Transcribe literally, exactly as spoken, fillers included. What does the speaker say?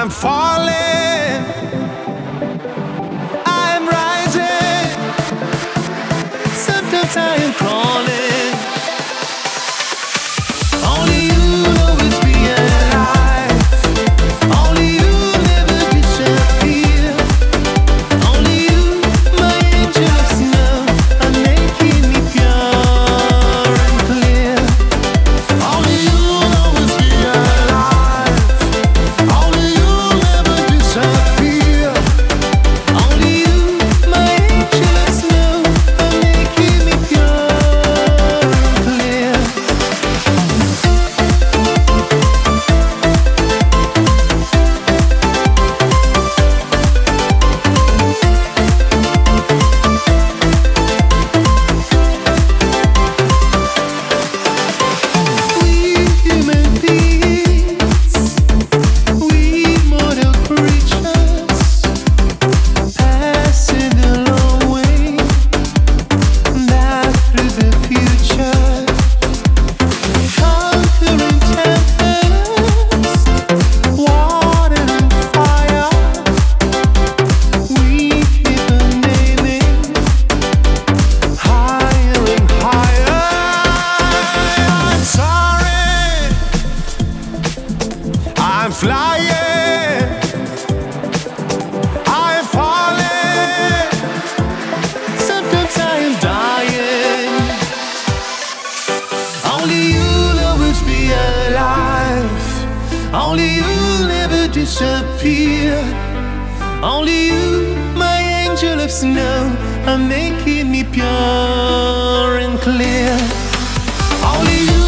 I'm falling, I'm rising, sometimes I am crawling. Only you'll always be alive. Only you never disappear. Only you, my angel of snow, are making me pure and clear. Only you'll always be alive. Only you'll never disappear. Only you, my angel of snow, are making me pure and clear. We human beings, we mortal creatures, passing a long way back through the future, conquering tempest, water and fire. We keep on naming higher and higher. I'm soaring, I'm flying, I'm falling, sometimes I am dying. Only you'll always be alive. Only you'll never disappear. Only you, my angel of snow, are making me pure and clear. Only you.